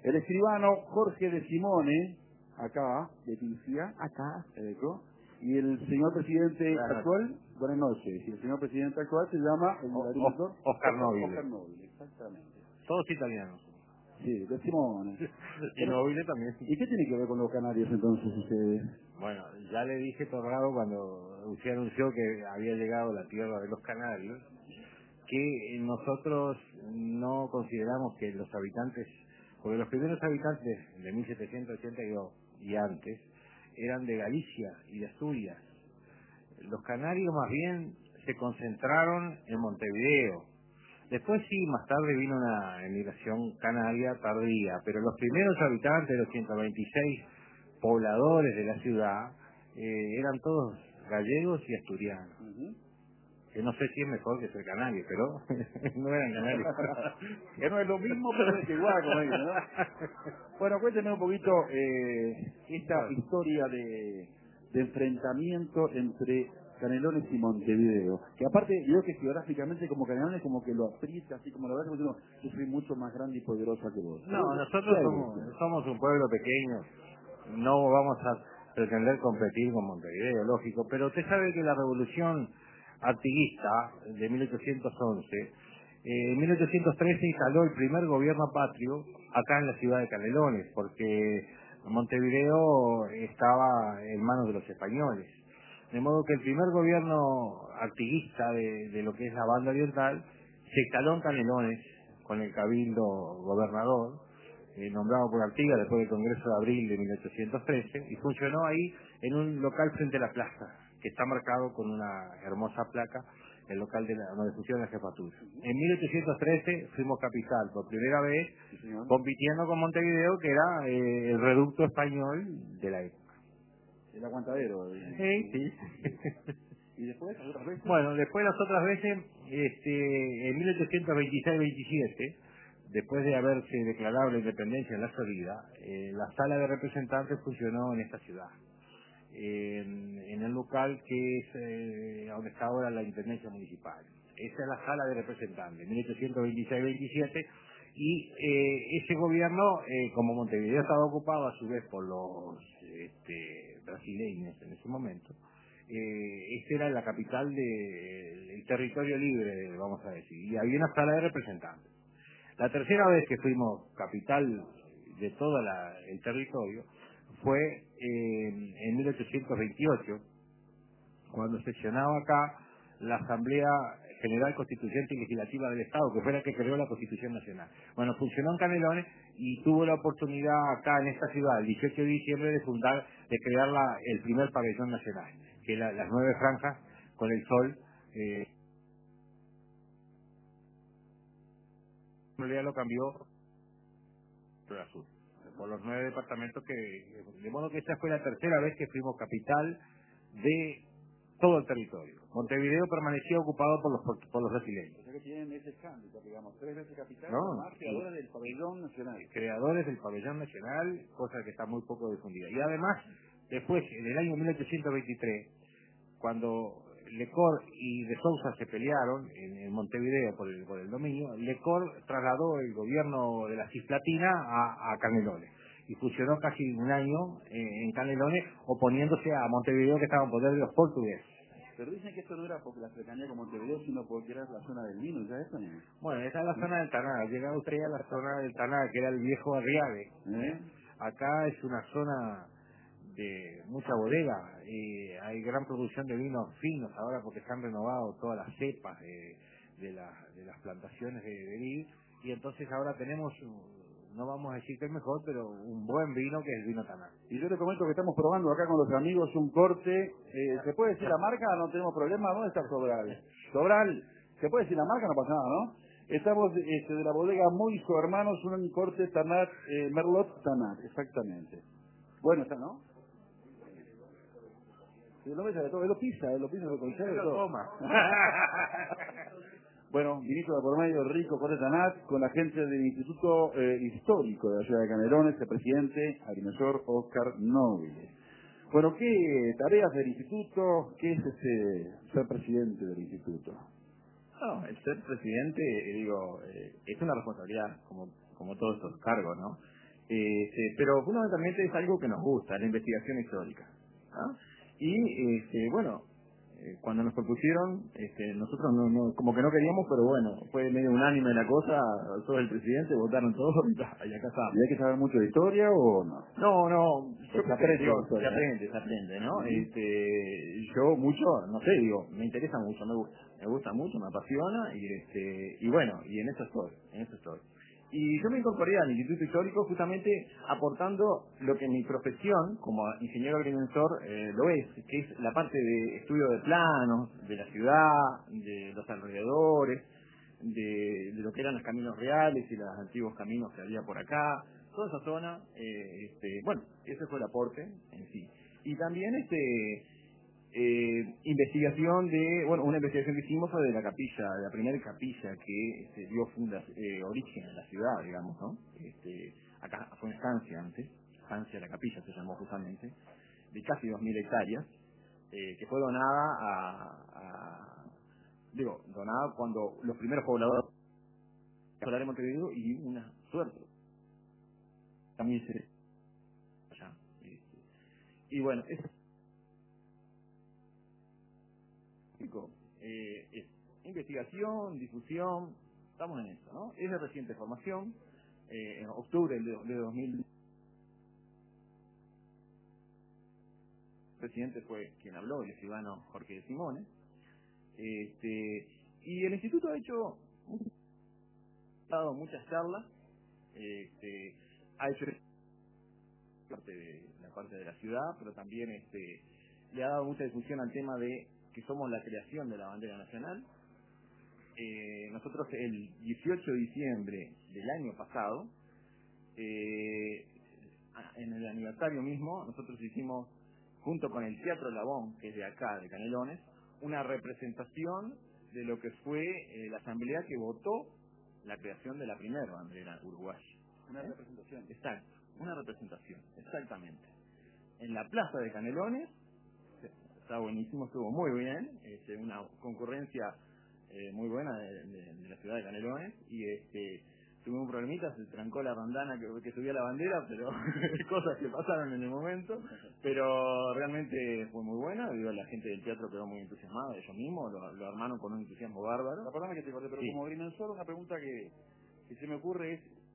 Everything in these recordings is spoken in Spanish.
El escribano Jorge de Simone, acá, de Ticia, Acá. y el señor presidente actual, buenas noches, y el señor presidente actual se llama el agricultor Oscar Nobile. Oscar Nobile, exactamente. Todos italianos. Sí, de Simone. Y Nobile también. ¿Y qué tiene que ver con los canarios entonces ustedes? Bueno, ya le dije Torrado cuando usted anunció que había llegado la tierra de los canarios, que nosotros no consideramos que los habitantes, porque los primeros habitantes de 1782 y antes eran de Galicia y de Asturias. Los canarios más bien se concentraron en Montevideo. Después sí, más tarde vino una emigración canaria tardía, pero los primeros habitantes, los 126 pobladores de la ciudad, eran todos gallegos y asturianos. Que no sé si es mejor que ser canario, pero no eran canarios. Que no es lo mismo, pero es igual, como dicen, ¿no? Bueno, cuénteme un poquito esta historia de enfrentamiento entre Canelones y Montevideo, que aparte yo que geográficamente como Canelones como que lo aprieta, así como la verdad que yo soy mucho más grande y poderosa que vos. No, nosotros somos un pueblo pequeño, no vamos a pretender competir con Montevideo, lógico, pero usted sabe que la revolución artiguista de 1811, en 1813 instaló el primer gobierno patrio acá en la ciudad de Canelones, porque Montevideo estaba en manos de los españoles. De modo que el primer gobierno artiguista de lo que es la banda oriental se instaló en Canelones con el cabildo gobernador, nombrado por Artigas después del Congreso de Abril de 1813, y funcionó ahí en un local frente a la plaza, que está marcado con una hermosa placa, el local donde funciona la jefatura. En 1813 fuimos capital por primera vez, compitiendo con Montevideo, que era el reducto español de la época. El aguantadero. Sí. ¿Y después, otras veces? Bueno, después las otras veces, en 1826-27, después de haberse declarado la independencia en la Florida, la sala de representantes funcionó en esta ciudad, en el local que es donde está ahora la intendencia municipal. Esa es la sala de representantes, 1826-27, y ese gobierno, como Montevideo estaba ocupado a su vez por los brasileños en ese momento, esta era la capital del territorio libre, vamos a decir, y había una sala de representantes. La tercera vez que fuimos capital de todo el territorio fue en 1828, cuando sesionaba acá la Asamblea General Constituyente y Legislativa del Estado, que fue la que creó la Constitución Nacional. Bueno, funcionó en Canelones y tuvo la oportunidad acá en esta ciudad, el 18 de diciembre, de crear el primer pabellón nacional, que es las 9 franjas con el sol. En realidad lo cambió por el azul, por los 9 departamentos de modo que esta fue la tercera vez que fuimos capital de todo el territorio. Montevideo permaneció ocupado por los brasileños. O sea que tienen ese hándicap, digamos, 3 veces capital, No, creadores del pabellón nacional. Creadores del pabellón nacional, cosa que está muy poco difundida. Y además, después, en el año 1823, cuando Lecor y de Sousa se pelearon en Montevideo por el dominio, Lecor trasladó el gobierno de la Cisplatina a Canelones y funcionó casi un año en Canelones, oponiéndose a Montevideo, que estaba en poder de los portugueses. Pero dicen que esto no era porque la cercanía con Montevideo, sino porque era la zona del Vino, ¿ya eso no? Bueno, esa es la zona del Taná. Llega usted a la zona del Taná, que era el viejo Arriague. Acá es una zona de mucha bodega, hay gran producción de vinos finos ahora porque se han renovado todas las cepas de las plantaciones de vid, y entonces ahora tenemos, no vamos a decir que es mejor, pero un buen vino, que es el vino Taná. Y yo te comento que estamos probando acá con los amigos un corte. ¿Se puede decir la marca? No tenemos problema. ¿Dónde está Sobral? Sobral, ¿se puede decir la marca? No pasa nada, ¿no? Estamos de la bodega Moiso Hermanos, un corte Tanat, Merlot Tanat, exactamente. Bueno, está, ¿no? Lo ves de todo, lo pisa de todo. Toma. Bueno, vinito de por medio, rico, corte Tanat, con la gente del Instituto Histórico de la Ciudad de Canelones, el presidente, agrimensor Oscar Nobile. Bueno, ¿qué tareas del instituto? ¿Qué es ser presidente del instituto? No, el ser presidente, es una responsabilidad, como todos estos cargos, ¿no? Pero fundamentalmente es algo que nos gusta, la investigación histórica. ¿Ah? Y bueno, cuando nos propusieron, nosotros como que no queríamos, pero bueno, fue medio unánime la cosa, sos el presidente, votaron todos y acá estamos. ¿Y hay que saber mucho de historia o no? No, yo se aprende, digo, se aprende, ¿no? Yo mucho, no sé, digo, me interesa mucho, me gusta mucho, me apasiona y bueno, y en eso estoy. Y yo me incorporé al Instituto Histórico justamente aportando lo que mi profesión como ingeniero agrimensor lo es, que es la parte de estudio de planos, de la ciudad, de los alrededores, de lo que eran los caminos reales y los antiguos caminos que había por acá, toda esa zona, bueno, ese fue el aporte en sí. Y también investigación una investigación que hicimos fue de la capilla, de la primera capilla que dio origen a la ciudad, digamos, ¿no? Acá fue una estancia de la capilla se llamó justamente, de casi 2.000 hectáreas, que fue donada cuando los primeros pobladores de Montevideo y una suerte también se allá. Y bueno, es investigación, difusión, estamos en esto, ¿no? Es de reciente formación, en octubre de 2000, el presidente fue quien habló, el escribano Jorge de Simone, y el instituto ha dado muchas charlas, ha hecho la parte de la ciudad, pero también le ha dado mucha difusión al tema de que somos la creación de la bandera nacional. Nosotros el 18 de diciembre del año pasado, en el aniversario mismo, nosotros hicimos, junto con el Teatro Labón, que es de acá, de Canelones, una representación de lo que fue la asamblea que votó la creación de la primera bandera uruguaya. Una representación. Exacto, una representación, exactamente. En la plaza de Canelones, está buenísimo, estuvo muy bien, una concurrencia muy buena de la ciudad de Canelones, y tuve un problemita, se trancó la bandana que subía la bandera, pero cosas que pasaron en el momento, pero realmente fue muy buena, la gente del teatro quedó muy entusiasmada, ellos mismos lo armaron con un entusiasmo bárbaro. Perdóname que te corté, pero sí. Como agrimensor, una pregunta que se me ocurre es,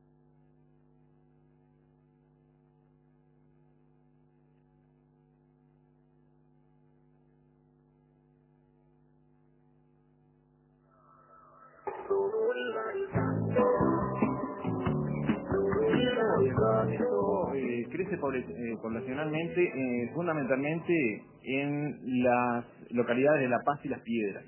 crece poblacionalmente, fundamentalmente en las localidades de La Paz y Las Piedras,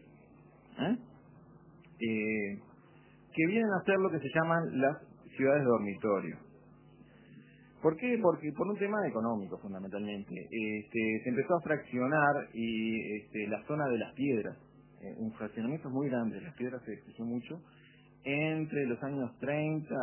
que vienen a ser lo que se llaman las ciudades dormitorio. ¿Por qué? Porque por un tema económico, fundamentalmente. Se empezó a fraccionar y la zona de Las Piedras, un fraccionamiento muy grande, Las Piedras se creció mucho, entre los años 30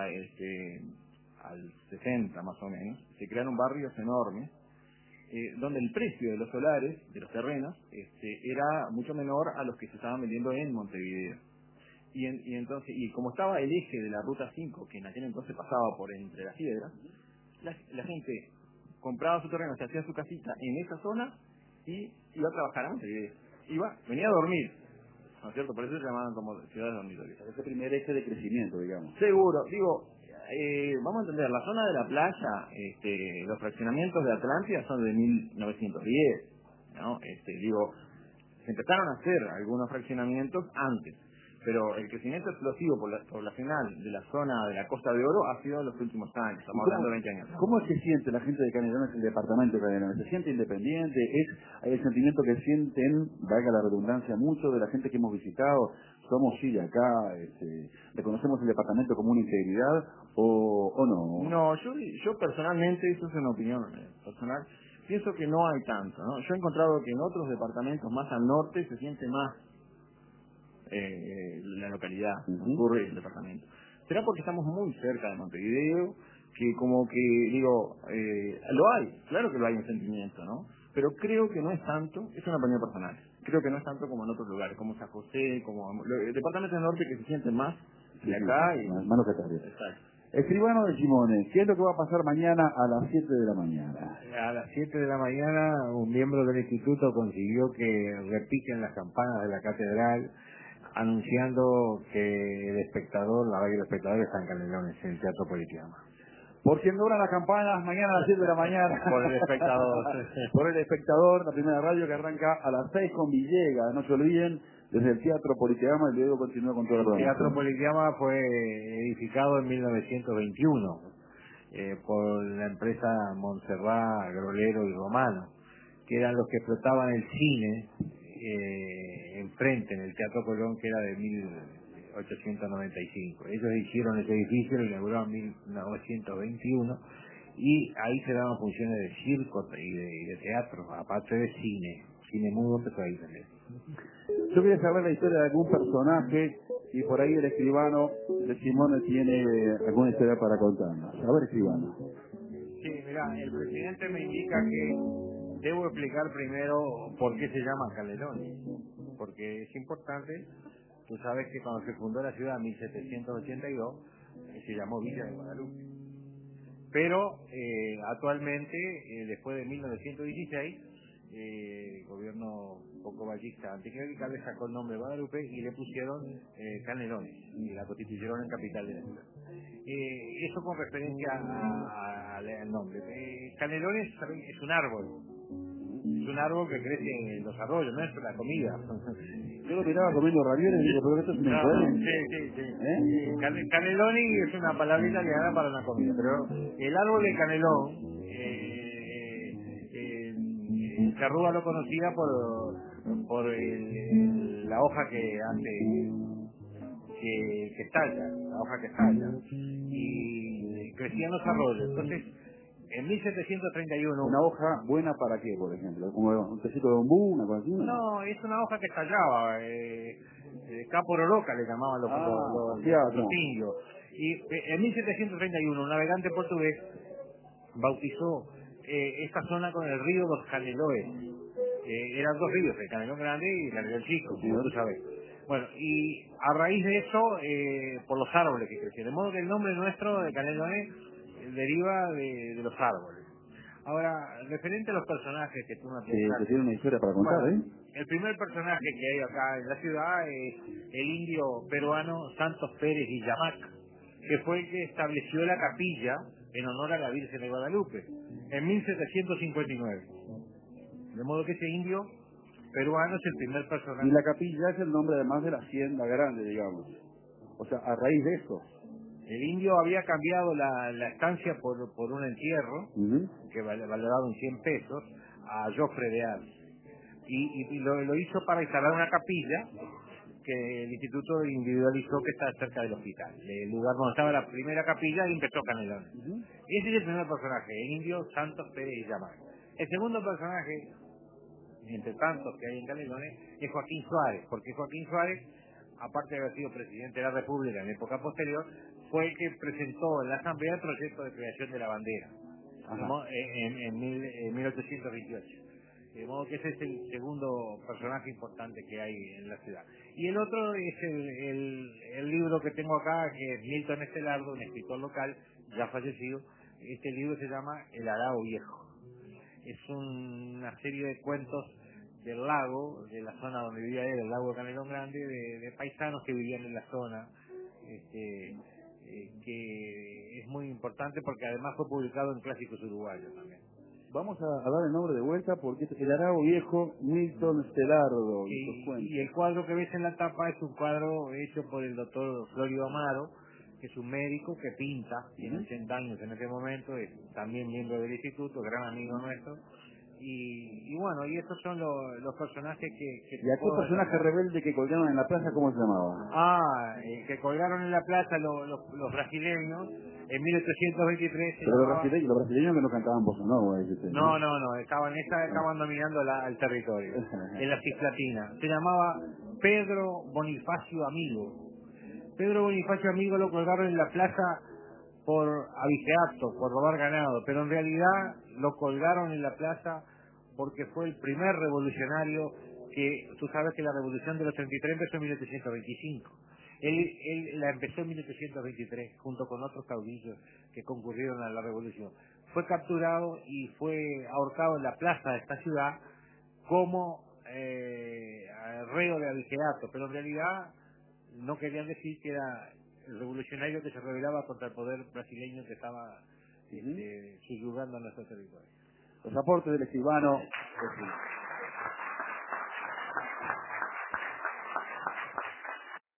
al 60 más o menos, se crearon barrios enormes, donde el precio de los solares, de los terrenos, era mucho menor a los que se estaban vendiendo en Montevideo. Y como estaba el eje de la Ruta 5, que en aquel entonces pasaba por entre las piedras, la gente compraba su terreno, se hacía su casita en esa zona y iba a trabajar a Montevideo. Venía a dormir, ¿no es cierto? Por eso se llamaban como ciudades dormitorias. Ese primer eje de crecimiento, digamos. Seguro, vamos a entender, la zona de la playa, los fraccionamientos de Atlántida son de 1910, ¿no? Se empezaron a hacer algunos fraccionamientos antes, pero el crecimiento explosivo poblacional de la zona de la Costa de Oro ha sido en los últimos años, estamos hablando de 20 años. ¿Cómo se siente la gente de Canelones, el departamento de Canelones? ¿Se siente independiente? ¿Hay el sentimiento que sienten, valga la redundancia, mucho de la gente que hemos visitado? Somos sí de acá, reconocemos el departamento como una integridad o no? No, yo personalmente, eso es una opinión personal, pienso que no hay tanto, ¿no? Yo he encontrado que en otros departamentos más al norte se siente más la localidad, ocurre el departamento. ¿Será porque estamos muy cerca de Montevideo? Que como que, lo hay, claro que lo hay un sentimiento, ¿no? Pero creo que no es tanto, es una opinión personal, creo que no es tanto como en otros lugares, como San José, como el departamento del norte que se siente más de acá y... Más locatario. Exacto. Escribano de Simone, ¿qué es lo que va a pasar mañana a las 7 de la mañana? A las 7 de la mañana, un miembro del instituto consiguió que repiquen las campanas de la catedral, anunciando que el espectador, la radio del espectador, está en Canelones, en el Teatro Politeama. Por quien doblan las campanas, mañana a las 7 de la mañana. Por el espectador. Por el espectador, la primera radio que arranca a las 6 con Villegas. No se olviden, desde el Teatro Politeama, y luego continúa con todo el El programa. Teatro Politeama fue edificado en 1921 por la empresa Montserrat, Grolero y Romano, que eran los que explotaban el cine enfrente, en el Teatro Colón, que era de 1895. Ellos hicieron ese edificio, lo inauguraron en 1921, y ahí se daban funciones de circo y de teatro, aparte de cine mudo empezó ahí también. Yo quería saber la historia de algún personaje, y por ahí el escribano de Simone tiene alguna historia para contarnos. A ver, escribano. Sí, mira, el presidente me indica que debo explicar primero por qué se llama Canelones, porque es importante. Tú sabes que cuando se fundó la ciudad en 1782 se llamó Villa de Guadalupe, pero actualmente, después de 1916, el gobierno poco ballista anticlerical le sacó el nombre de Guadalupe y le pusieron Canelones y la constituyeron en capital de la ciudad. Eso con referencia al nombre. Canelones es un árbol. Es un árbol que crece en los arroyos, no es la comida. Yo lo miraba comiendo ravioles y digo, pero esto es un incoherente. Sí. Caneloni es una palabra italiana para una comida, pero el árbol de canelón, Charrúa lo conocía por la hoja que hace, que estalla, la hoja que estalla, y crecían los arroyos. Entonces, en 1731... ¿Una hoja buena para qué, por ejemplo? ¿Como un tecito de bambú, una cosa así? No, es una hoja que estallaba, caporoloca le llamaban los indios. Y en 1731 un navegante portugués bautizó esta zona con el río Los Caneloes. Eran dos ríos, el Canelón Grande y el Canelón Chico, como tú sabes. Bueno, y a raíz de eso, por los árboles que crecieron. De modo que el nombre nuestro de Canelones deriva de los árboles. Ahora, referente a los personajes que tú me preguntaste. Que tiene una historia para contar, bueno, el primer personaje que hay acá en la ciudad es el indio peruano Santos Pérez Guillamac, que fue el que estableció la capilla en honor a la Virgen de Guadalupe en 1759. De modo que ese indio peruano es el primer personaje. Y la capilla es el nombre además de la hacienda grande, digamos. O sea, a raíz de eso. El indio había cambiado la estancia por un entierro, que valorado en 100 pesos, a Jofre de Arce. Y lo hizo para instalar una capilla que el instituto individualizó, que está cerca del hospital. El lugar donde estaba la primera capilla y empezó Canelones. Ese es el primer personaje, el indio Santos Pérez Guillamac. El segundo personaje, entre tantos que hay en Canelones, es Joaquín Suárez, porque Joaquín Suárez, aparte de haber sido presidente de la República en época posterior, fue el que presentó en la Asamblea el proyecto de creación de la bandera en 1828. De modo que ese es el segundo personaje importante que hay en la ciudad. Y el otro es el libro que tengo acá, que es Milton Estelardo, un escritor local, ya fallecido. Este libro se llama El Arao Viejo. Es una serie de cuentos del lago, de la zona donde vivía él, el lago de Canelón Grande, de paisanos que vivían en la zona, que es muy importante porque además fue publicado en Clásicos Uruguayos también. Vamos a dar el nombre de vuelta porque es El Arao Viejo, Milton Estelardo. Y el cuadro que ves en la tapa es un cuadro hecho por el doctor Florio Amaro, que es un médico que pinta, tiene 80 años en este momento, es también miembro del instituto, gran amigo nuestro. Y bueno, y estos son los personajes que ¿Y aquel personaje rebelde que colgaron en la plaza, cómo se llamaba? Que colgaron en la plaza los brasileños en 1823. Pero los brasileños que no cantaban bossa nova. No, estaban dominando el territorio, en la Cisplatina. Se llamaba Pedro Bonifacio Amigo. Pedro Bonifacio Amigo lo colgaron en la plaza por abigeato, por robar ganado, pero en realidad lo colgaron en la plaza porque fue el primer revolucionario que, tú sabes que la revolución de los 33 empezó en 1825. Él la empezó en 1823, junto con otros caudillos que concurrieron a la revolución. Fue capturado y fue ahorcado en la plaza de esta ciudad como reo de abigeato, pero en realidad no querían decir que era el revolucionario que se rebelaba contra el poder brasileño que estaba subyugando a nuestro territorio. Los aportes del escribano.